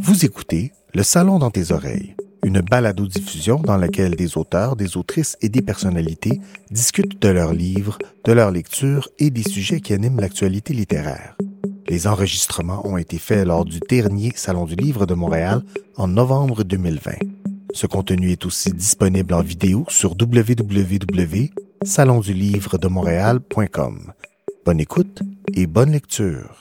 Vous écoutez Le Salon dans tes oreilles, une balado-diffusion dans laquelle des auteurs, des autrices et des personnalités discutent de leurs livres, de leur lecture et des sujets qui animent l'actualité littéraire. Les enregistrements ont été faits lors du dernier Salon du Livre de Montréal en novembre 2020. Ce contenu est aussi disponible en vidéo sur www.salondulivredemontréal.com. Bonne écoute et bonne lecture.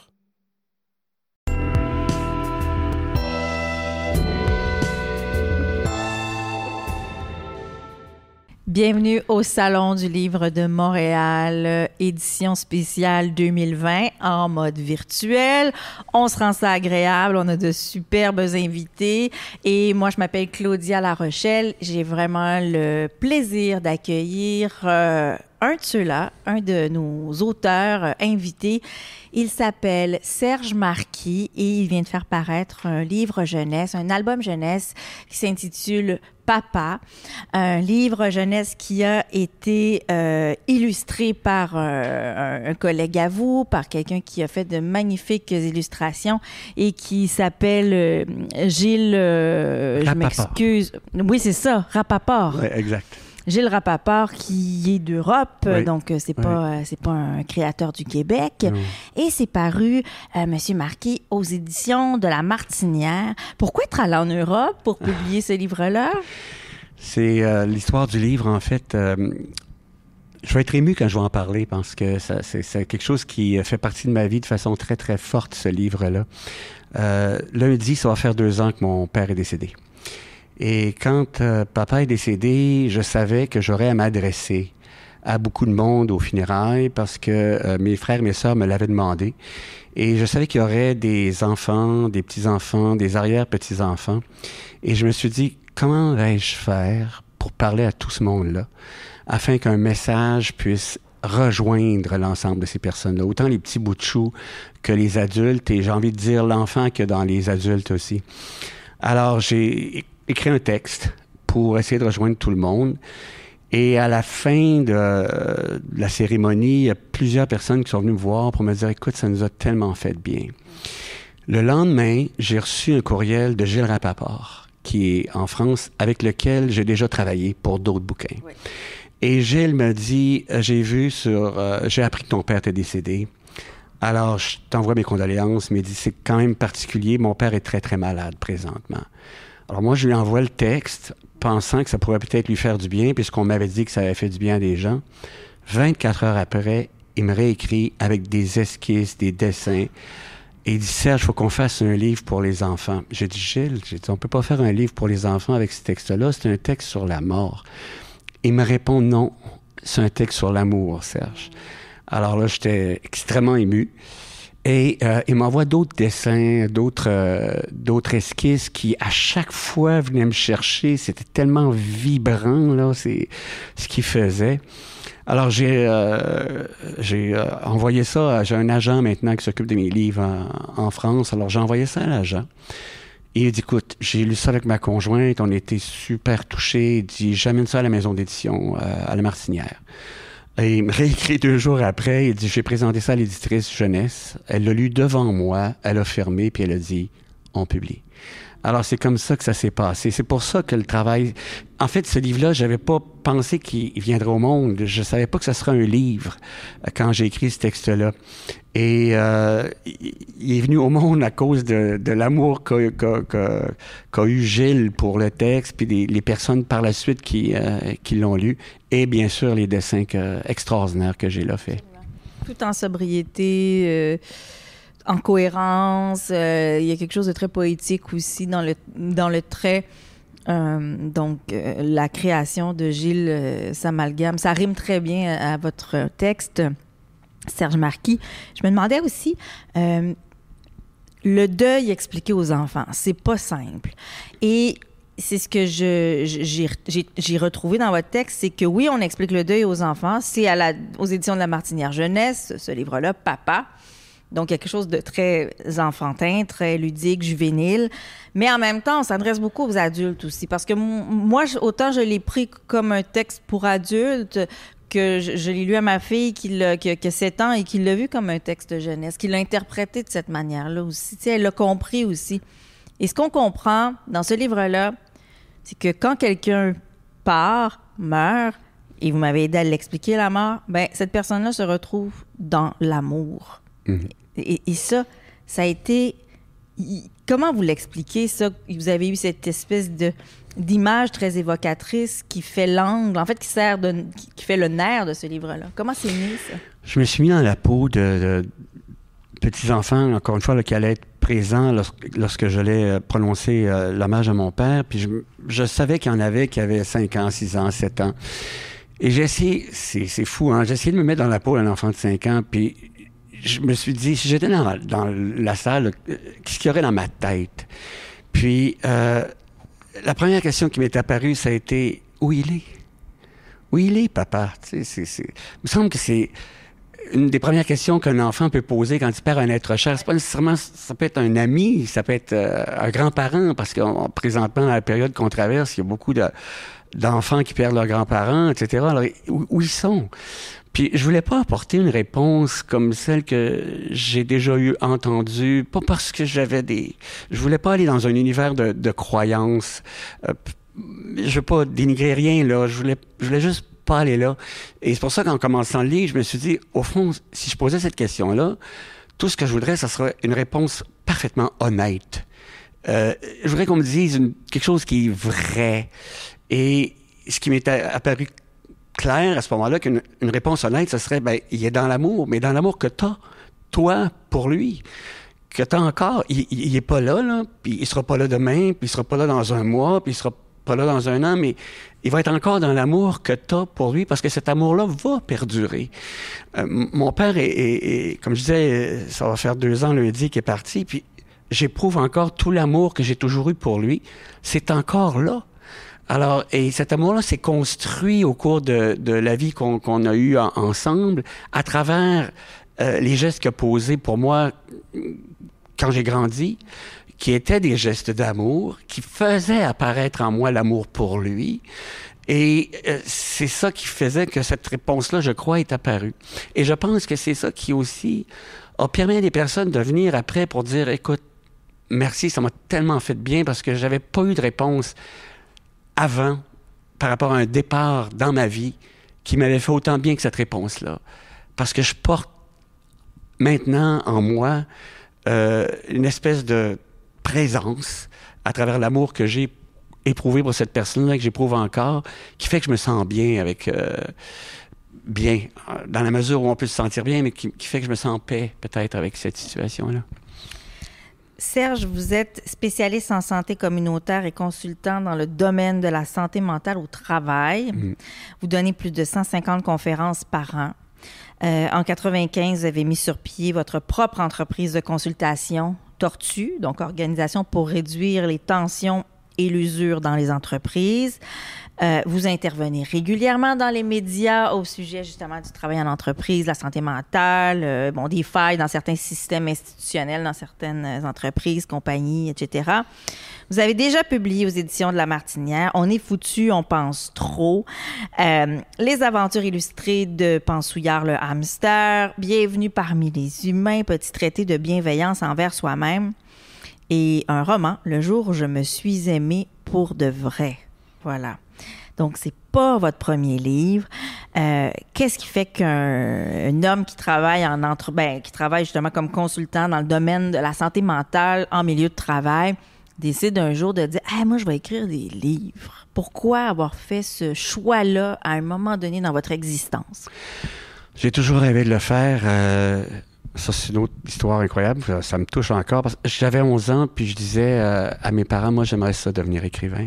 Bienvenue au Salon du Livre de Montréal, édition spéciale 2020 en mode virtuel. On se rend ça agréable, on a de superbes invités et moi je m'appelle Claudia Larochelle. J'ai vraiment le plaisir d'accueillir un de ceux-là, un de nos auteurs invités. Il s'appelle Serge Marquis et il vient de faire paraître un livre jeunesse, un album jeunesse qui s'intitule Papa, un livre jeunesse qui a été illustré par un collègue à vous, par quelqu'un qui a fait de magnifiques illustrations et qui s'appelle Gilles, je m'excuse. Oui, c'est ça, Rapaport. Oui, exact. Gilles Rapaport, qui est d'Europe, oui. donc c'est pas un créateur du Québec. Non. Et c'est paru, Monsieur Marquis, aux éditions de La Martinière. Pourquoi être allé en Europe pour publier ce livre-là? C'est l'histoire du livre, en fait. Je vais être ému quand je vais en parler parce que c'est quelque chose qui fait partie de ma vie de façon très, très forte, ce livre-là. Lundi, ça va faire 2 ans que mon père est décédé. Et quand papa est décédé, je savais que j'aurais à m'adresser à beaucoup de monde aux funérailles parce que mes frères et mes sœurs me l'avaient demandé. Et je savais qu'il y aurait des enfants, des petits-enfants, des arrière-petits-enfants. Et je me suis dit, comment vais-je faire pour parler à tout ce monde-là afin qu'un message puisse rejoindre l'ensemble de ces personnes-là, autant les petits bouts de chou que les adultes, et j'ai envie de dire l'enfant que dans les adultes aussi. Alors, j'ai écrit un texte pour essayer de rejoindre tout le monde. Et à la fin de la cérémonie, il y a plusieurs personnes qui sont venues me voir pour me dire « Écoute, ça nous a tellement fait de bien. » Le lendemain, j'ai reçu un courriel de Gilles Rapaport, qui est en France, avec lequel j'ai déjà travaillé pour d'autres bouquins. Oui. Et Gilles me dit « j'ai appris que ton père était décédé. Alors, je t'envoie mes condoléances. » Mais il dit « c'est quand même particulier. Mon père est très, très malade présentement. » Alors moi, je lui envoie le texte, pensant que ça pourrait peut-être lui faire du bien, puisqu'on m'avait dit que ça avait fait du bien à des gens. 24 heures après, il me réécrit avec des esquisses, des dessins. Et il dit, Serge, il faut qu'on fasse un livre pour les enfants. J'ai dit, Gilles, on peut pas faire un livre pour les enfants avec ce texte-là. C'est un texte sur la mort. Il me répond, non, c'est un texte sur l'amour, Serge. Alors là, j'étais extrêmement ému. Et il m'envoie d'autres dessins, d'autres esquisses qui, à chaque fois, venaient me chercher. C'était tellement vibrant, là, c'est ce qu'il faisait. Alors, j'ai envoyé ça. J'ai un agent maintenant qui s'occupe de mes livres en France. Alors, j'ai envoyé ça à l'agent. Et il dit, écoute, j'ai lu ça avec ma conjointe. On était super touchés. Il dit, j'amène ça à la maison d'édition, à La Martinière. Et il me réécrit 2 jours après, il dit, j'ai présenté ça à l'éditrice jeunesse, elle l'a lu devant moi, elle a fermé, puis elle a dit, on publie. Alors, c'est comme ça que ça s'est passé. C'est pour ça que le travail... En fait, ce livre-là, j'avais pas pensé qu'il viendrait au monde. Je savais pas que ça serait un livre quand j'ai écrit ce texte-là. Et il est venu au monde à cause de l'amour qu'a eu Gilles pour le texte, puis les personnes par la suite qui l'ont lu, et bien sûr les dessins extraordinaires que Gilles a fait. Tout en sobriété... en cohérence, il y a quelque chose de très poétique aussi dans le trait. La création de Gilles s'amalgame. Ça rime très bien à votre texte, Serge Marquis. Je me demandais aussi, le deuil expliqué aux enfants, c'est pas simple. Et c'est ce que j'ai retrouvé dans votre texte, c'est que oui, on explique le deuil aux enfants. C'est aux éditions de La Martinière Jeunesse, ce livre-là, Papa. Donc, quelque chose de très enfantin, très ludique, juvénile. Mais en même temps, on s'adresse beaucoup aux adultes aussi. Parce que moi, autant je l'ai pris comme un texte pour adultes que je l'ai lu à ma fille qui a 7 ans et qui l'a vu comme un texte de jeunesse, qui l'a interprété de cette manière-là aussi. Tu sais, elle l'a compris aussi. Et ce qu'on comprend dans ce livre-là, c'est que quand quelqu'un meurt, et vous m'avez aidé à l'expliquer, la mort, ben cette personne-là se retrouve dans l'amour. Et ça a été... Comment vous l'expliquez, ça? Vous avez eu cette espèce d'image très évocatrice qui fait l'angle, en fait, qui fait le nerf de ce livre-là. Comment c'est né, ça? Je me suis mis dans la peau de petits-enfants, encore une fois, là, qui allaient être présents lorsque j'allais prononcer l'hommage à mon père. Puis je savais qu'il y en avait qui avaient 5 ans, 6 ans, 7 ans. Et j'ai essayé, c'est fou, hein? J'ai essayé de me mettre dans la peau d'un enfant de 5 ans, puis je me suis dit, si j'étais dans la salle, qu'est-ce qu'il y aurait dans ma tête? Puis, la première question qui m'est apparue, ça a été, où il est? Où il est, papa? Tu sais, il me semble que c'est une des premières questions qu'un enfant peut poser quand il perd un être cher. C'est pas nécessairement, ça peut être un ami, ça peut être un grand-parent, parce que présentement, dans la période qu'on traverse, il y a beaucoup d'enfants qui perdent leurs grands-parents, etc. Alors, où ils sont? Puis je voulais pas apporter une réponse comme celle que j'ai déjà entendue, pas parce que je voulais pas aller dans un univers de croyances. Je veux pas dénigrer rien, là. Je voulais juste pas aller là. Et c'est pour ça qu'en commençant le livre, je me suis dit, au fond, si je posais cette question-là, tout ce que je voudrais, ça serait une réponse parfaitement honnête. Je voudrais qu'on me dise quelque chose qui est vrai. Et ce qui m'est apparu clair à ce moment-là, qu'une réponse honnête, ce serait, ben, il est dans l'amour, mais dans l'amour que t'as, toi, pour lui, que t'as encore. Il est pas là, puis il sera pas là demain, puis il sera pas là dans un mois, puis il sera pas là dans un an, mais il va être encore dans l'amour que t'as pour lui, parce que cet amour-là va perdurer. Mon père est, comme je disais, ça va faire 2 ans lundi qu'il est parti, puis j'éprouve encore tout l'amour que j'ai toujours eu pour lui. C'est encore là. Alors, et cet amour-là s'est construit au cours de la vie qu'on a eue ensemble, à travers les gestes qu'il a posés pour moi quand j'ai grandi, qui étaient des gestes d'amour, qui faisaient apparaître en moi l'amour pour lui. Et c'est ça qui faisait que cette réponse-là, je crois, est apparue. Et je pense que c'est ça qui aussi a permis à des personnes de venir après pour dire, écoute, merci, ça m'a tellement fait de bien parce que j'avais pas eu de réponse avant, par rapport à un départ dans ma vie qui m'avait fait autant bien que cette réponse-là. Parce que je porte maintenant en moi une espèce de présence à travers l'amour que j'ai éprouvé pour cette personne-là, que j'éprouve encore, qui fait que je me sens bien bien, dans la mesure où on peut se sentir bien, mais qui fait que je me sens en paix, peut-être, avec cette situation-là. Serge, vous êtes spécialiste en santé communautaire et consultant dans le domaine de la santé mentale au travail. Vous donnez plus de 150 conférences par an. En 95, vous avez mis sur pied votre propre entreprise de consultation, Tortue, donc organisation pour réduire les tensions et l'usure dans les entreprises. Vous intervenez régulièrement dans les médias au sujet justement du travail en entreprise, la santé mentale, des failles dans certains systèmes institutionnels, dans certaines entreprises, compagnies, etc. Vous avez déjà publié aux éditions de La Martinière « On est foutu, on pense trop »,« Les aventures illustrées de Pansouillard le hamster »,« Bienvenue parmi les humains »,« Petit traité de bienveillance envers soi-même » et un roman « Le jour où je me suis aimé pour de vrai ». Voilà. Donc, c'est pas votre premier livre. Qu'est-ce qui fait qu'un homme qui travaille qui travaille justement comme consultant dans le domaine de la santé mentale en milieu de travail décide un jour de dire « Hey, moi, je vais écrire des livres ». Pourquoi avoir fait ce choix-là à un moment donné dans votre existence? J'ai toujours rêvé de le faire. Ça, c'est une autre histoire incroyable. Ça me touche encore. Parce que j'avais 11 ans, puis je disais à mes parents, moi, j'aimerais ça devenir écrivain.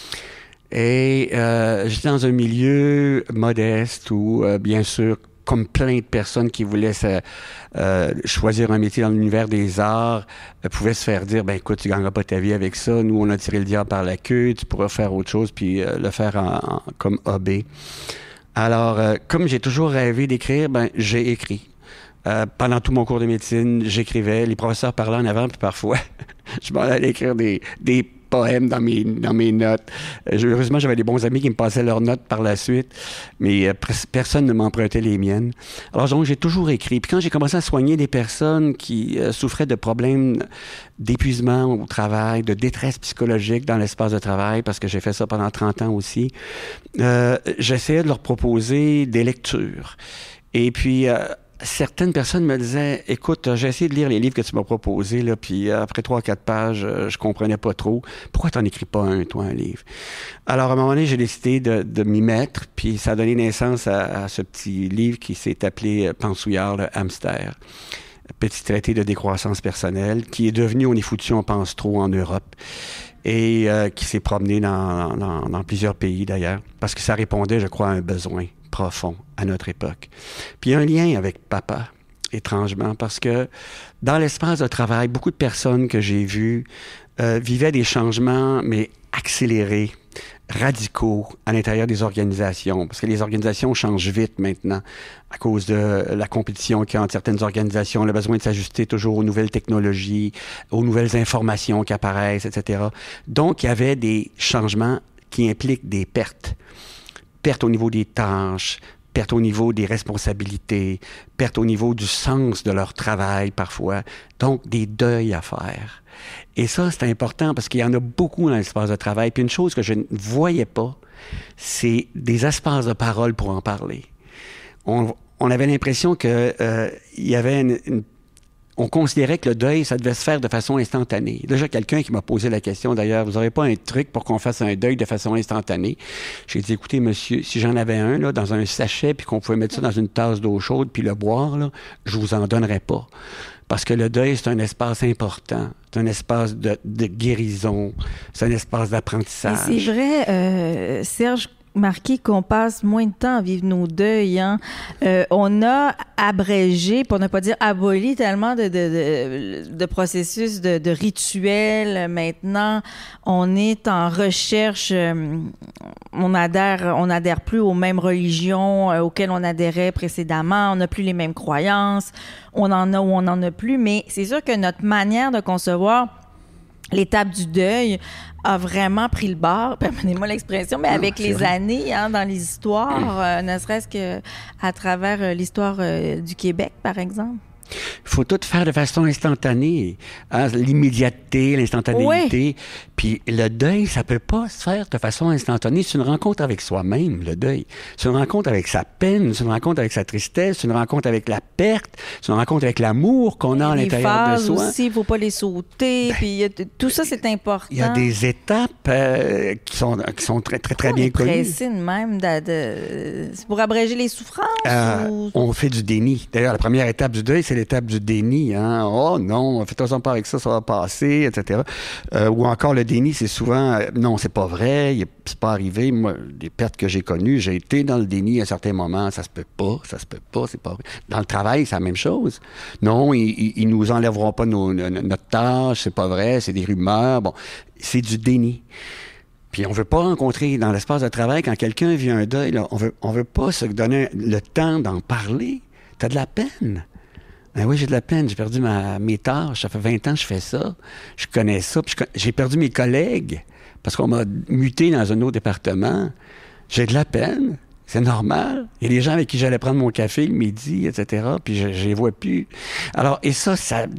Et j'étais dans un milieu modeste où, bien sûr, comme plein de personnes qui voulaient choisir un métier dans l'univers des arts, pouvaient se faire dire, ben écoute, tu gagneras pas ta vie avec ça. Nous, on a tiré le diable par la queue. Tu pourras faire autre chose puis le faire comme hobby. Alors, comme j'ai toujours rêvé d'écrire, ben j'ai écrit. Pendant tout mon cours de médecine, j'écrivais. Les professeurs parlaient en avant, puis parfois, je m'en allais écrire des poèmes dans mes notes. Heureusement, j'avais des bons amis qui me passaient leurs notes par la suite, mais personne ne m'empruntait les miennes. Alors donc, j'ai toujours écrit. Puis quand j'ai commencé à soigner des personnes qui souffraient de problèmes d'épuisement au travail, de détresse psychologique dans l'espace de travail, parce que j'ai fait ça pendant 30 ans aussi, j'essayais de leur proposer des lectures. Et puis, certaines personnes me disaient, écoute, j'ai essayé de lire les livres que tu m'as proposés, là, puis après 3-4 pages, je comprenais pas trop. Pourquoi t'en écris pas un livre? Alors, à un moment donné, j'ai décidé de m'y mettre, puis ça a donné naissance à ce petit livre qui s'est appelé Pensouillard, le hamster. Petit traité de décroissance personnelle, qui est devenu On est foutu, on pense trop en Europe, et qui s'est promené dans plusieurs pays d'ailleurs, parce que ça répondait, je crois, à un besoin profond à notre époque. Puis il y a un lien avec papa, étrangement, parce que dans l'espace de travail, beaucoup de personnes que j'ai vues vivaient des changements, mais accélérés, radicaux à l'intérieur des organisations, parce que les organisations changent vite maintenant à cause de la compétition qu'il y a entre certaines organisations, le besoin de s'ajuster toujours aux nouvelles technologies, aux nouvelles informations qui apparaissent, etc. Donc, il y avait des changements qui impliquent des pertes. Pertes au niveau des tâches, pertes au niveau des responsabilités, pertes au niveau du sens de leur travail parfois. Donc, des deuils à faire. Et ça, c'est important parce qu'il y en a beaucoup dans l'espace de travail. Puis une chose que je ne voyais pas, c'est des espaces de parole pour en parler. On avait l'impression que il y avait on considérait que le deuil, ça devait se faire de façon instantanée. Déjà, quelqu'un qui m'a posé la question, d'ailleurs, vous n'aurez pas un truc pour qu'on fasse un deuil de façon instantanée? J'ai dit, écoutez, monsieur, si j'en avais un, là, dans un sachet, puis qu'on pouvait mettre ça dans une tasse d'eau chaude, puis le boire, là, je vous en donnerais pas. Parce que le deuil, c'est un espace important. C'est un espace de guérison. C'est un espace d'apprentissage. Et c'est vrai, Serge, marqué qu'on passe moins de temps à vivre nos deuils. Hein. On a abrégé, pour ne pas dire aboli, tellement de processus, de rituels. Maintenant, on est en recherche. On adhère plus aux mêmes religions auxquelles on adhérait précédemment. On n'a plus les mêmes croyances. On en a ou on n'en a plus. Mais c'est sûr que notre manière de concevoir l'étape du deuil a vraiment pris le bord, pardonnez-moi l'expression, mais avec les années, hein, dans les histoires, ne serait-ce que à travers l'histoire du Québec, par exemple. Il faut tout faire de façon instantanée. Hein? L'immédiateté, l'instantanéité. Oui. Puis le deuil, ça peut pas se faire de façon instantanée. C'est une rencontre avec soi-même, le deuil. C'est une rencontre avec sa peine, c'est une rencontre avec sa tristesse, c'est une rencontre avec la perte, c'est une rencontre avec l'amour qu'on a à l'intérieur de soi. Les phases aussi, il faut pas les sauter. Puis tout ça, c'est important. Il y a des étapes qui sont très, très, très bien connues. Pressé même c'est pour abréger les souffrances? On fait du déni. D'ailleurs, la première étape du deuil, c'est l'étape du déni. Hein? Oh non, faites-en pas avec ça, ça va passer, etc. Ou encore le déni, c'est souvent non, c'est pas vrai, c'est pas arrivé. Moi, les pertes que j'ai connues, j'ai été dans le déni à certains moments. Ça se peut pas, c'est pas vrai. Dans le travail, c'est la même chose. Non, ils nous enlèveront pas notre tâche, c'est pas vrai, c'est des rumeurs. Bon, c'est du déni. Puis on veut pas rencontrer dans l'espace de travail, quand quelqu'un vit un deuil, là, on veut pas se donner le temps d'en parler. T'as de la peine. Ben oui, j'ai de la peine. J'ai perdu mes tâches. Ça fait 20 ans que je fais ça. Je connais ça. Puis j'ai perdu mes collègues parce qu'on m'a muté dans un autre département. J'ai de la peine. C'est normal. Il y a des gens avec qui j'allais prendre mon café le midi, etc. Puis je les vois plus. Alors, et ça,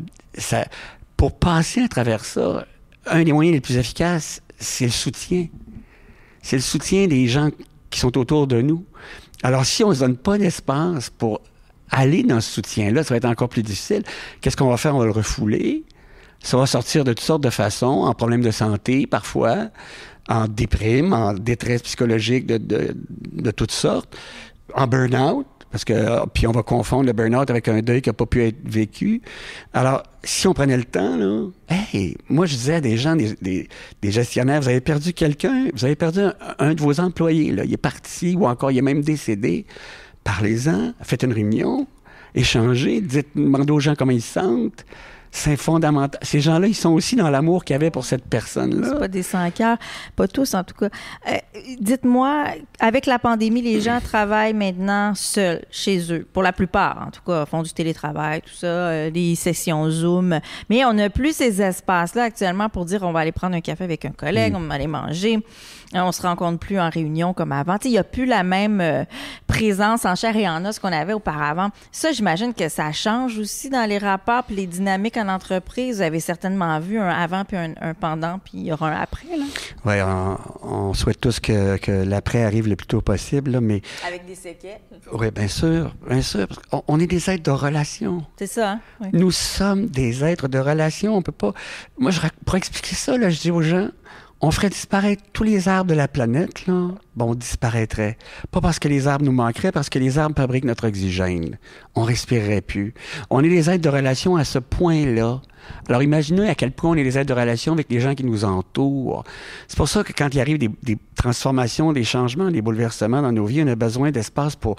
pour passer à travers ça, un des moyens les plus efficaces, c'est le soutien. C'est le soutien des gens qui sont autour de nous. Alors, si on ne se donne pas d'espace pour aller dans ce soutien-là, ça va être encore plus difficile. Qu'est-ce qu'on va faire? On va le refouler. Ça va sortir de toutes sortes de façons, en problèmes de santé parfois, en déprime, en détresse psychologique de toutes sortes, en burn-out, parce que puis on va confondre le burn-out avec un deuil qui n'a pas pu être vécu. Alors, si on prenait le temps, là, moi je disais à des gens, des gestionnaires, vous avez perdu quelqu'un, vous avez perdu un de vos employés, là, il est parti ou encore il est même décédé. Parlez-en, faites une réunion, échangez, demandez aux gens comment ils se sentent. C'est fondamental. Ces gens-là, ils sont aussi dans l'amour qu'il y avait pour cette personne-là. C'est pas des sans-cœurs, pas tous en tout cas. Dites-moi, avec la pandémie, les gens travaillent maintenant seuls, chez eux, pour la plupart en tout cas, font du télétravail, tout ça, des sessions Zoom. Mais on n'a plus ces espaces-là actuellement pour dire on va aller prendre un café avec un collègue, on va aller manger. On se rencontre plus en réunion comme avant. Il n'y a plus la même présence en chair et en os qu'on avait auparavant. Ça, j'imagine que ça change aussi dans les rapports puis les dynamiques en entreprise. Vous avez certainement vu un avant puis un pendant, puis il y aura un après, là. Oui, on souhaite tous que l'après arrive le plus tôt possible, là, mais... Avec des séquelles. Oui, bien sûr, parce qu'on est des êtres de relation. C'est ça, hein? Oui. Nous sommes des êtres de relation. On peut pas... Moi, pour expliquer ça, là, je dis aux gens... On ferait disparaître tous les arbres de la planète, là. Bon, on disparaîtrait. Pas parce que les arbres nous manqueraient, parce que les arbres fabriquent notre oxygène. On respirerait plus. On est des êtres de relation à ce point-là. Alors, imaginez à quel point on est des êtres de relation avec les gens qui nous entourent. C'est pour ça que quand il arrive des transformations, des changements, des bouleversements dans nos vies, on a besoin d'espace pour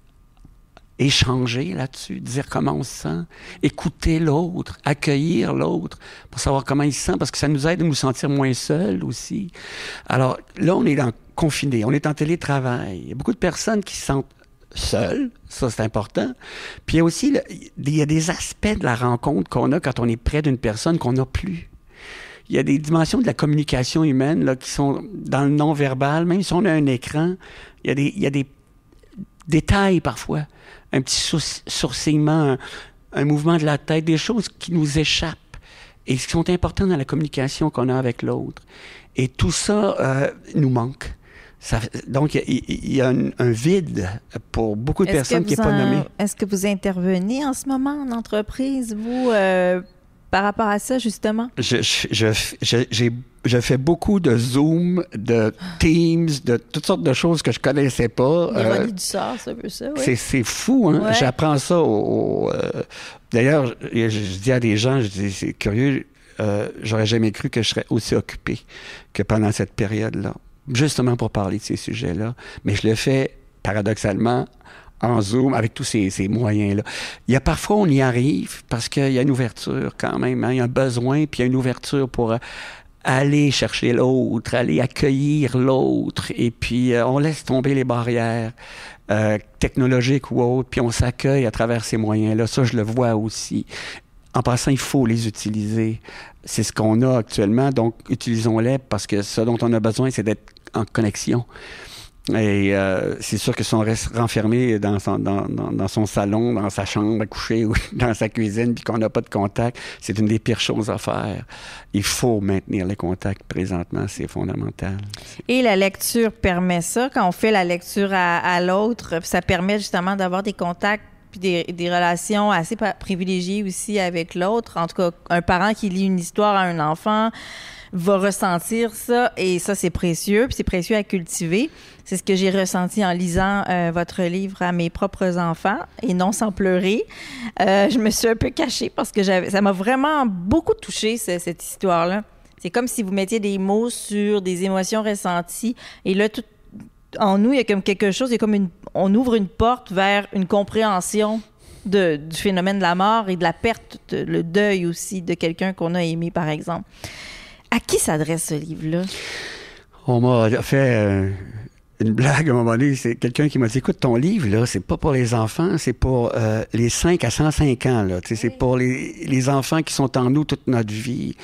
échanger là-dessus, dire comment on se sent, écouter l'autre, accueillir l'autre pour savoir comment il se sent, parce que ça nous aide à nous sentir moins seuls aussi. Alors là, on est confiné, on est en télétravail. Il y a beaucoup de personnes qui se sentent seules, ça c'est important. Puis il y a aussi il y a des aspects de la rencontre qu'on a quand on est près d'une personne qu'on n'a plus. Il y a des dimensions de la communication humaine là, qui sont dans le non-verbal, même si on a un écran, il y a des détails parfois, un petit sourcillement, un mouvement de la tête, des choses qui nous échappent et qui sont importantes dans la communication qu'on a avec l'autre. Et tout ça nous manque. Donc, il y a un vide pour beaucoup de personnes qui n'est pas nommé. Est-ce que vous intervenez en ce moment en entreprise, vous, par rapport à ça, justement? Je fais beaucoup de Zoom, de Teams, de toutes sortes de choses que je connaissais pas. L'ironie du sort, c'est un peu ça, oui. C'est fou, hein? Ouais. J'apprends ça D'ailleurs, je dis à des gens, je dis, c'est curieux, j'aurais jamais cru que je serais aussi occupé que pendant cette période-là, justement pour parler de ces sujets-là. Mais je le fais, paradoxalement, en Zoom, avec tous ces moyens-là. Il y a parfois, on y arrive parce qu'il y a une ouverture quand même, hein? Il y a un besoin, puis il y a une ouverture pour aller chercher l'autre, aller accueillir l'autre, et puis on laisse tomber les barrières technologiques ou autres, puis on s'accueille à travers ces moyens-là. Ça, je le vois aussi. En passant, il faut les utiliser. C'est ce qu'on a actuellement, donc utilisons-les parce que ce dont on a besoin, c'est d'être en connexion. Et c'est sûr que si on reste renfermé dans son salon, dans sa chambre à coucher ou dans sa cuisine, puis qu'on n'a pas de contact, c'est une des pires choses à faire. Il faut maintenir les contacts présentement, c'est fondamental. Et la lecture permet ça. Quand on fait la lecture à l'autre, ça permet justement d'avoir des contacts puis des relations assez privilégiées aussi avec l'autre. En tout cas, un parent qui lit une histoire à un enfant va ressentir ça, et ça, c'est précieux, puis c'est précieux à cultiver. C'est ce que j'ai ressenti en lisant votre livre à mes propres enfants, et non sans pleurer. Je me suis un peu cachée parce que ça m'a vraiment beaucoup touchée, cette histoire-là. C'est comme si vous mettiez des mots sur des émotions ressenties, et là, tout en nous, il y a comme quelque chose, on ouvre une porte vers une compréhension du phénomène de la mort et de la perte, le deuil aussi de quelqu'un qu'on a aimé, par exemple. À qui s'adresse ce livre-là? On m'a fait une blague à un moment donné. C'est quelqu'un qui m'a dit, écoute, ton livre, là, c'est pas pour les enfants, c'est pour les 5 à 105 ans. Là. Oui. C'est pour les enfants qui sont en nous toute notre vie.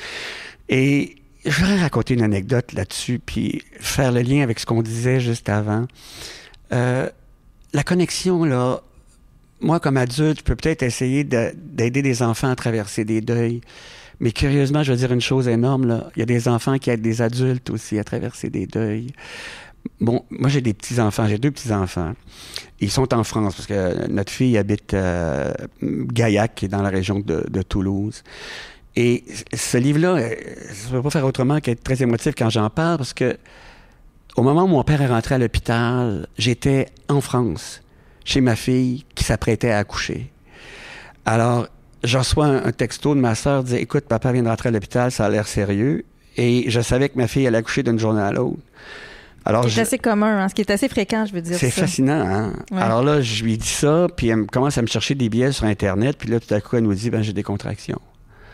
Et je voudrais raconter une anecdote là-dessus, puis faire le lien avec ce qu'on disait juste avant. La connexion, là, moi, comme adulte, je peux peut-être essayer d'aider des enfants à traverser des deuils. Mais curieusement, je veux dire une chose énorme, là. Il y a des enfants qui aident des adultes aussi à traverser des deuils. Bon, moi, j'ai 2 petits-enfants. Ils sont en France, parce que notre fille habite Gaillac, qui est dans la région de Toulouse. Et ce livre-là, je ne peux pas faire autrement qu'être très émotif quand j'en parle, parce que au moment où mon père est rentré à l'hôpital, j'étais en France, chez ma fille, qui s'apprêtait à accoucher. Alors, je reçois un texto de ma sœur, disait, écoute, papa vient de rentrer à l'hôpital, ça a l'air sérieux. Et je savais que ma fille allait accoucher d'une journée à l'autre. Alors, c'est assez commun, hein, ce qui est assez fréquent, je veux dire. C'est fascinant, hein? Ouais. Alors là, je lui dis ça, puis elle commence à me chercher des billets sur Internet, puis là, tout à coup, elle nous dit, j'ai des contractions.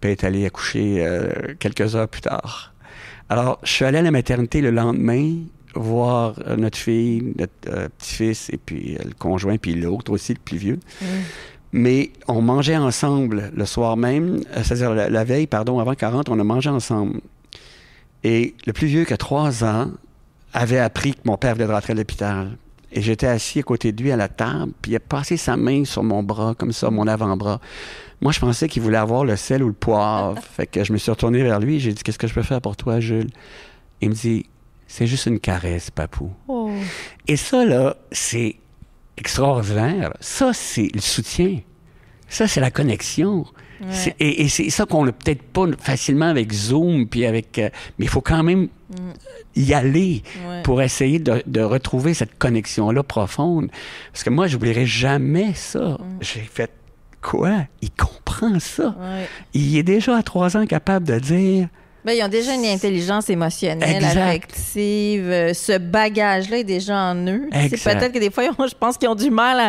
puis elle est allée accoucher quelques heures plus tard. Alors, je suis allé à la maternité le lendemain voir notre fille, notre petit-fils, et puis le conjoint, puis l'autre aussi, le plus vieux. Mais on mangeait ensemble le soir même, c'est-à-dire la veille, avant 40, on a mangé ensemble. Et le plus vieux, qui a 3 ans, avait appris que mon père venait de rentrer à l'hôpital. Et j'étais assis à côté de lui à la table, puis il a passé sa main sur mon bras, comme ça, mon avant-bras. Moi, je pensais qu'il voulait avoir le sel ou le poivre. Fait que je me suis retourné vers lui, j'ai dit « Qu'est-ce que je peux faire pour toi, Jules? » Il me dit « C'est juste une caresse, papou. Oh. » Et ça, là, c'est extraordinaire. Ça, c'est le soutien. Ça, c'est la connexion. Ouais. Et c'est ça qu'on n'a peut-être pas facilement avec Zoom, puis avec... mais il faut quand même y aller pour essayer de retrouver cette connexion-là profonde. Parce que moi, je n'oublierai jamais ça. J'ai fait quoi? Il comprend ça. Ouais. Il est déjà à 3 ans capable de dire... Ben, ils ont déjà une intelligence émotionnelle, affective. Ce bagage-là est déjà en eux. C'est peut-être que des fois, je pense qu'ils ont du mal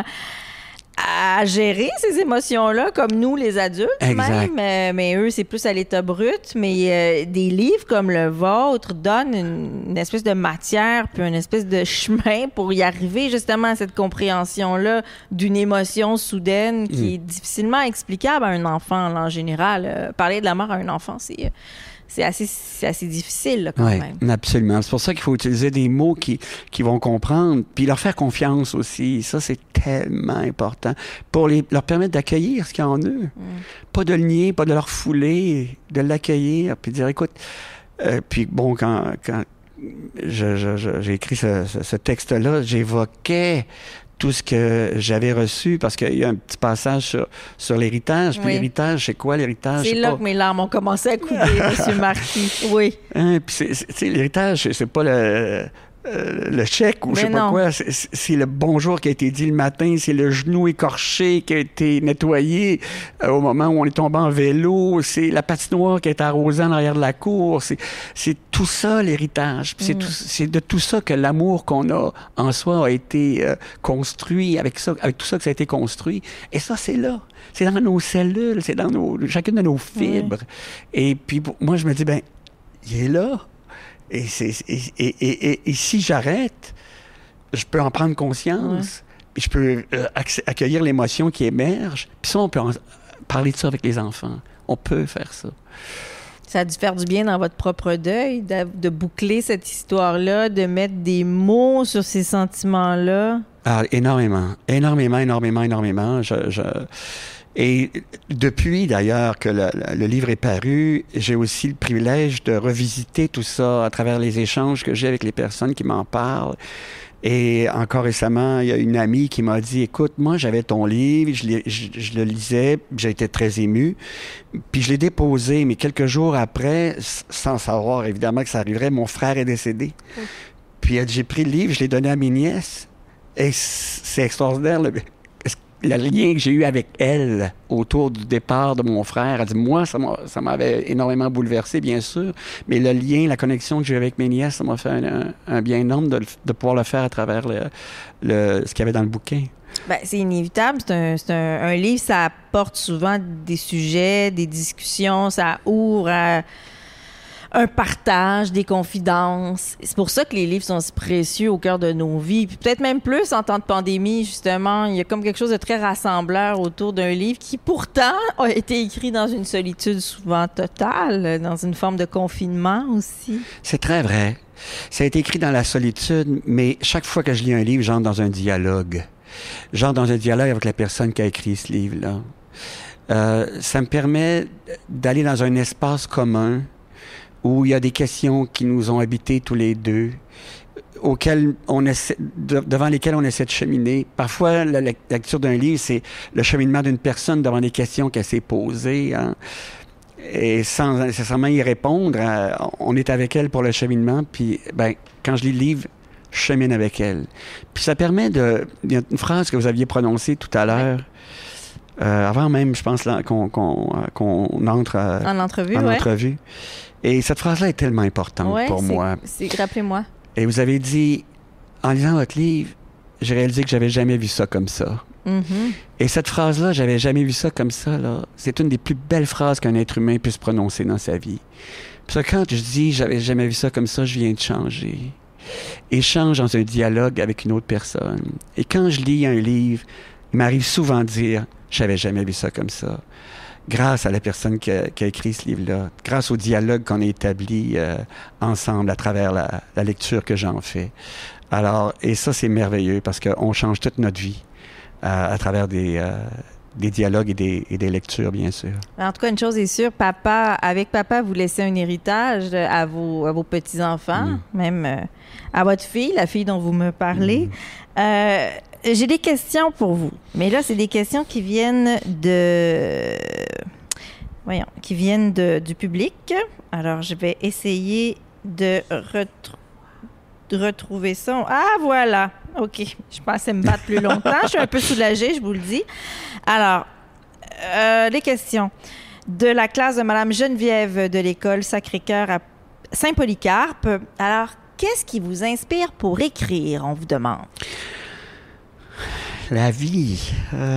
à gérer ces émotions-là, comme nous, les adultes même. Mais eux, c'est plus à l'état brut. Mais des livres comme le vôtre donnent une espèce de matière puis une espèce de chemin pour y arriver justement à cette compréhension-là d'une émotion soudaine qui est difficilement explicable à un enfant en général. Parler de la mort à un enfant, c'est assez difficile, là, quand même. Absolument. C'est pour ça qu'il faut utiliser des mots qui vont comprendre, puis leur faire confiance aussi. Ça, c'est tellement important pour leur permettre d'accueillir ce qu'il y a en eux. Pas de le nier, pas de leur fouler, de l'accueillir, puis de dire, écoute... puis bon, quand j'ai écrit ce texte-là, j'évoquais tout ce que j'avais reçu, parce qu'il y a un petit passage sur l'héritage. Puis l'héritage, c'est quoi l'héritage? C'est là que mes larmes ont commencé à couler, M. Marquis. Oui. Hein, puis l'héritage, c'est pas le chèque ou je sais pas quoi. C'est le bonjour qui a été dit le matin, c'est le genou écorché qui a été nettoyé au moment où on est tombé en vélo, c'est la patinoire qui a été arrosée en arrière de la cour. C'est tout ça, l'héritage. Puis c'est de tout ça que l'amour qu'on a en soi a été construit, avec tout ça que ça a été construit. Et ça, c'est là. C'est dans nos cellules, c'est dans chacune de nos fibres. Et puis, moi, je me dis, il est là. Et si j'arrête, je peux en prendre conscience, puis je peux accueillir l'émotion qui émerge. Puis ça, on peut parler de ça avec les enfants. On peut faire ça. Ça a dû faire du bien dans votre propre deuil, de boucler cette histoire-là, de mettre des mots sur ces sentiments-là? Ah, énormément. Et depuis, d'ailleurs, que le livre est paru, j'ai aussi le privilège de revisiter tout ça à travers les échanges que j'ai avec les personnes qui m'en parlent. Et encore récemment, il y a une amie qui m'a dit, écoute, moi, j'avais ton livre, je le lisais, j'ai été très ému, puis je l'ai déposé, mais quelques jours après, sans savoir évidemment que ça arriverait, mon frère est décédé. Puis j'ai pris le livre, je l'ai donné à mes nièces, et c'est extraordinaire, le lien que j'ai eu avec elle autour du départ de mon frère. Elle dit, moi, ça m'avait énormément bouleversé, bien sûr, mais le lien, la connexion que j'ai eu avec mes nièces, ça m'a fait un bien énorme de pouvoir le faire à travers ce qu'il y avait dans le bouquin. C'est inévitable. C'est un livre, ça apporte souvent des sujets, des discussions, ça ouvre à un partage, des confidences. C'est pour ça que les livres sont si précieux au cœur de nos vies. Puis peut-être même plus en temps de pandémie, justement. Il y a comme quelque chose de très rassembleur autour d'un livre qui, pourtant, a été écrit dans une solitude souvent totale, dans une forme de confinement aussi. C'est très vrai. Ça a été écrit dans la solitude, mais chaque fois que je lis un livre, j'entre dans un dialogue. J'entre dans un dialogue avec la personne qui a écrit ce livre-là. Ça me permet d'aller dans un espace commun où il y a des questions qui nous ont habités tous les deux, devant lesquelles on essaie de cheminer. Parfois, la lecture d'un livre, c'est le cheminement d'une personne devant des questions qu'elle s'est posées, hein, et sans nécessairement y répondre. On est avec elle pour le cheminement, puis quand je lis le livre, je chemine avec elle. Puis ça permet il y a une phrase que vous aviez prononcée tout à l'heure, avant même, je pense, qu'on entre en entrevue. Et cette phrase-là est tellement importante pour moi. Rappelez-moi. Et vous avez dit, en lisant votre livre, j'ai réalisé que j'avais jamais vu ça comme ça. Et cette phrase-là, j'avais jamais vu ça comme ça, là. C'est une des plus belles phrases qu'un être humain puisse prononcer dans sa vie. Puis ça, quand je dis j'avais jamais vu ça comme ça, je viens de changer. Et je change dans un dialogue avec une autre personne. Et quand je lis un livre, il m'arrive souvent de dire j'avais jamais vu ça comme ça. Grâce à la personne qui a écrit ce livre-là, grâce au dialogue qu'on a établi ensemble à travers la lecture que j'en fais. Alors, et ça, c'est merveilleux parce qu'on change toute notre vie à travers des dialogues et des lectures, bien sûr. En tout cas, une chose est sûre, avec papa, vous laissez un héritage à vos petits-enfants, même à votre fille, la fille dont vous me parlez. J'ai des questions pour vous, mais là, c'est des questions qui viennent du public. Alors, je vais essayer de retrouver ça. Ah, voilà. OK. Je pensais me battre plus longtemps. Je suis un peu soulagée, je vous le dis. Alors, les questions. De la classe de Mme Geneviève de l'école Sacré-Cœur à Saint-Polycarpe. Alors, qu'est-ce qui vous inspire pour écrire, on vous demande? La vie.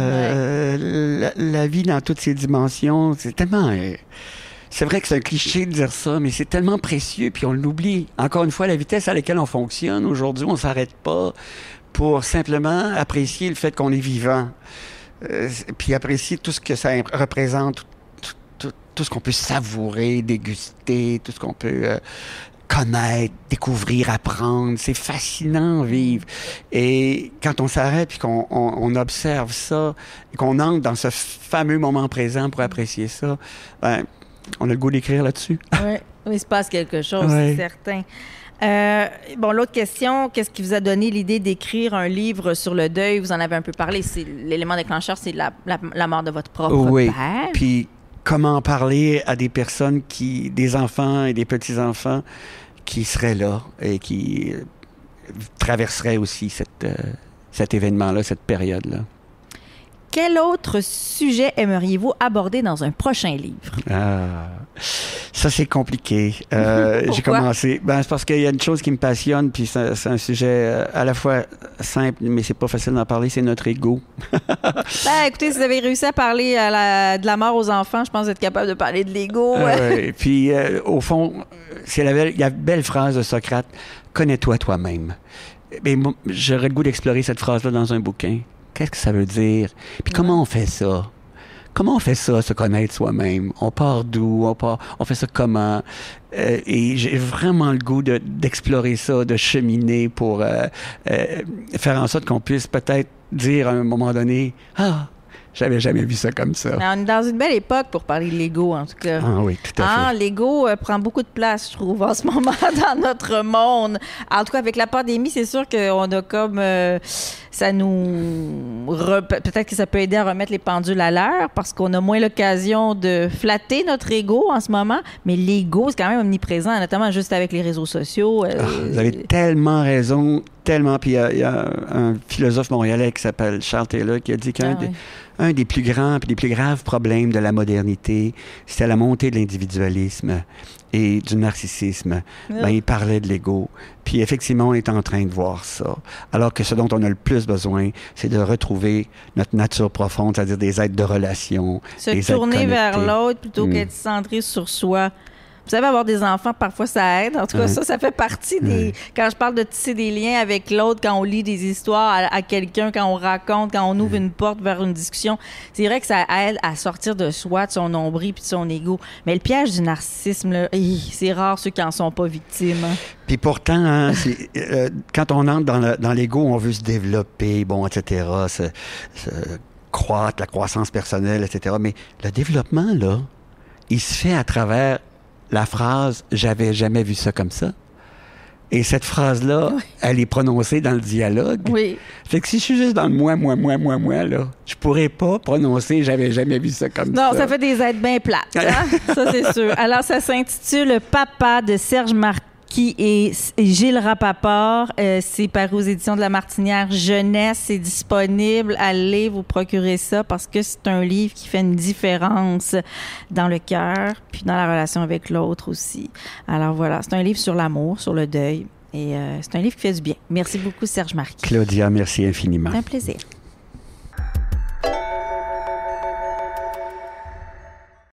La vie dans toutes ses dimensions. C'est tellement... c'est vrai que c'est un cliché de dire ça, mais c'est tellement précieux, puis on l'oublie. Encore une fois, la vitesse à laquelle on fonctionne, aujourd'hui, on ne s'arrête pas pour simplement apprécier le fait qu'on est vivant. Puis apprécier tout ce que ça représente, tout ce qu'on peut savourer, déguster, tout ce qu'on peut connaître, découvrir, apprendre. C'est fascinant, vivre. Et quand on s'arrête puis qu'on observe ça, et qu'on entre dans ce fameux moment présent pour apprécier ça, ben, on a le goût d'écrire là-dessus. Oui, il se passe quelque chose, c'est certain. Bon, l'autre question, qu'est-ce qui vous a donné l'idée d'écrire un livre sur le deuil? Vous en avez un peu parlé. C'est l'élément déclencheur, c'est la mort de votre propre père. Puis comment parler à des personnes des enfants et des petits-enfants qui seraient là et qui traverseraient aussi cet événement-là, cette période-là. Quel autre sujet aimeriez-vous aborder dans un prochain livre? Ça, c'est compliqué. J'ai commencé... c'est parce qu'il y a une chose qui me passionne, puis c'est un sujet à la fois simple, mais c'est pas facile d'en parler, c'est notre ego. Écoutez, si vous avez réussi à parler de la mort aux enfants, je pense que vous êtes capable de parler de l'ego. Puis, au fond, il y a une belle phrase de Socrate, « Connais-toi toi-même ». Mais moi, j'aurais le goût d'explorer cette phrase-là dans un bouquin. Qu'est-ce que ça veut dire? Puis comment on fait ça? Comment on fait ça, se connaître soi-même? On part d'où? On fait ça comment? Et j'ai vraiment le goût d'explorer ça, de cheminer pour faire en sorte qu'on puisse peut-être dire à un moment donné, « Ah, j'avais jamais vu ça comme ça. » On est dans une belle époque pour parler de l'ego, en tout cas. Ah oui, tout à fait. L'ego prend beaucoup de place, je trouve, en ce moment dans notre monde. En tout cas, avec la pandémie, c'est sûr qu'on a comme... ça nous... Peut-être que ça peut aider à remettre les pendules à l'heure parce qu'on a moins l'occasion de flatter notre ego en ce moment. Mais l'ego, c'est quand même omniprésent, notamment juste avec les réseaux sociaux. Vous avez tellement raison, tellement. Puis il y a un philosophe montréalais qui s'appelle Charles Taylor qui a dit qu'un des plus grands et des plus graves problèmes de la modernité, c'était la montée de l'individualisme et du narcissisme. Il parlait de l'ego. Puis effectivement, on est en train de voir ça. Alors que ce dont on a le plus besoin, c'est de retrouver notre nature profonde, c'est-à-dire des êtres de relation. Se tourner vers l'autre plutôt qu'être centré sur soi. Vous savez, avoir des enfants, parfois, ça aide. En tout cas, ça fait partie des... Quand je parle de tisser des liens avec l'autre, quand on lit des histoires à quelqu'un, quand on raconte, quand on ouvre une porte vers une discussion, c'est vrai que ça aide à sortir de soi, de son nombril puis de son ego. Mais le piège du narcissisme, là, c'est rare ceux qui n'en sont pas victimes. Puis pourtant, quand on entre dans l'ego, on veut se développer, etc., croître, la croissance personnelle, etc. Mais le développement, là, il se fait à travers la phrase « j'avais jamais vu ça comme ça ». Et cette phrase-là, elle est prononcée dans le dialogue. Oui. Fait que si je suis juste dans le moi, là, je pourrais pas prononcer « j'avais jamais vu ça comme ça ». Non, ça fait des aides bien plates, hein? Ça, c'est sûr. Alors, ça s'intitule « Papa » de Serge Marquis et Gilles Rapaport. C'est paru aux éditions de La Martinière Jeunesse. C'est disponible. Allez vous procurer ça parce que c'est un livre qui fait une différence dans le cœur puis dans la relation avec l'autre aussi. Alors voilà, c'est un livre sur l'amour, sur le deuil et c'est un livre qui fait du bien. Merci beaucoup, Serge Marquis. Claudia, merci infiniment. C'est un plaisir.